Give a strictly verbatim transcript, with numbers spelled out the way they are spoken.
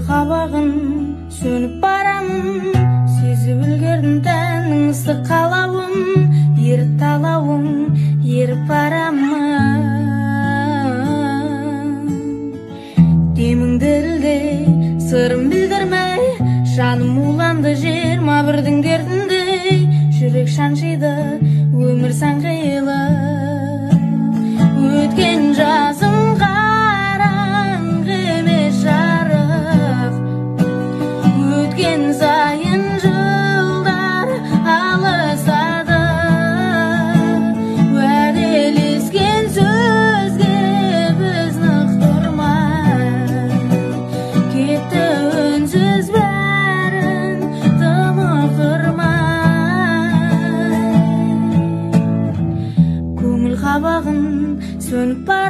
қабағын сөніп барамын, сезіп үлгердім тәннің ыстық қалауын, еріп талауын еріп барамын. Демің дірілде сырым білдірмей, жаным уланды жиырма бірдің дертіндей, жүрек шаншиды өмір сан қилы. Өткен жазым қараңғы емес жарық, өткен сайын жылдар алысады. Уәделескен сөзге біз нық тұрмай, кетті үнсіз бәрін тымықтырмай. Көңіл қабағын сөніп бар